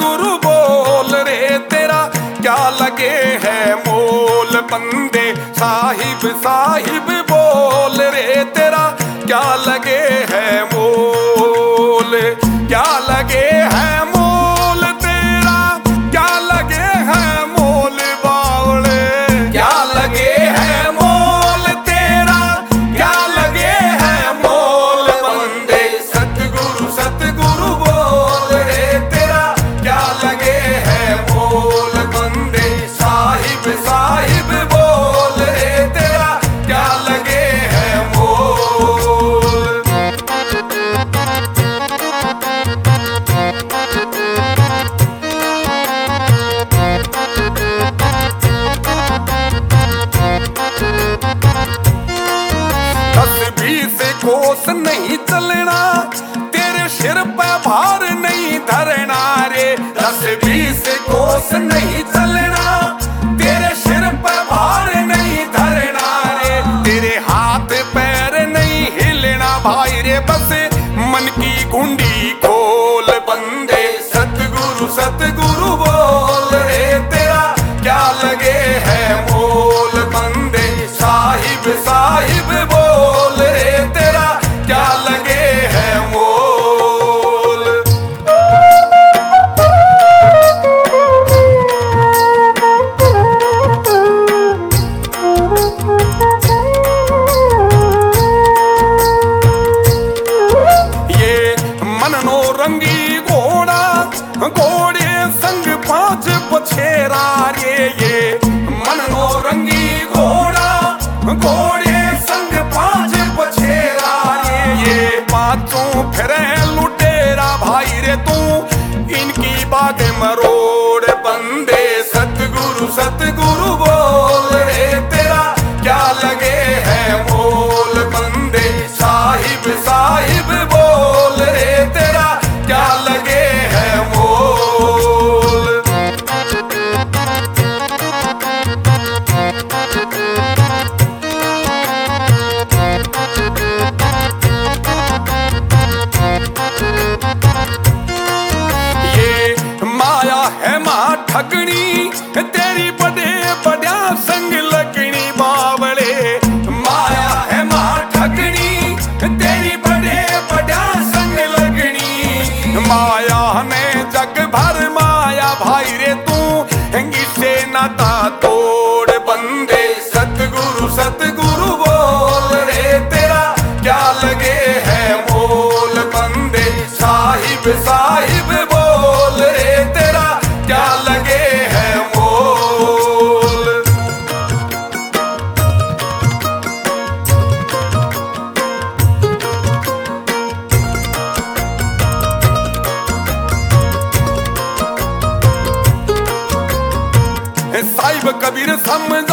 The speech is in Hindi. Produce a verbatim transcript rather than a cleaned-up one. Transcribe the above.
सतगुरु बोल रे तेरा क्या लगे है मोल। बंदे साहिब साहिब बोल रे तेरा क्या लगे है मोल। क्या लगे है मोल तेरा क्या लगे है मोल बावले। क्या लगे है मोल तेरा क्या लगे है मोल। बंदे सतगुरु सतगुरु बोल रे तेरा क्या लगे है मोल। बंदे साहिब साहिब बोल रे तेरा क्या लगे है मोल। तस्बीह से कोस नहीं चलना तेरे सिर पे भार नहीं धरना रे। तस्बीह से कोस नहीं चलना तेरे सिर पे भार नहीं धरना रे। तेरे हाथ पैर नहीं हिलना भाई रे बस मन की कुंडी खोल। बंदे सतगुरु सतगुरु बोल रे तेरा क्या लगे है मोल। बंदे साहिब साहिब बोल रे तेरा क्या लगे है मोल। ये मननो रंगी घोड़ा घोड़े संग पांच पछेरा रे। ये मननो रंगी घोड़ा घोड़े संग पांच पछेरा रे। ये पांचों फिरे लुटेरा भाई रे तू इनकी बात मरोड़। बंदे सतगुरु सतगुरु बोल रे तेरा क्या लगे है मोल। बंदे साहिब साहिब बोल रे तेरा क्या लगे है मोल। ये माया है माँ ठगनी तेरी बड़े बड़ा संग लगनी बावले। माया है माँ ठगनी तेरी बड़े बड़ा संग लगनी। माया ने जग भर माया भाई रे तू से नाता तोड़। बंदे सतगुरु सतगुरु बोल रे तेरा क्या लगे है मोल। बंदे साहिब साहिब बोल रे तेरा क्या लगे है मोल। साहिब कबीर समझ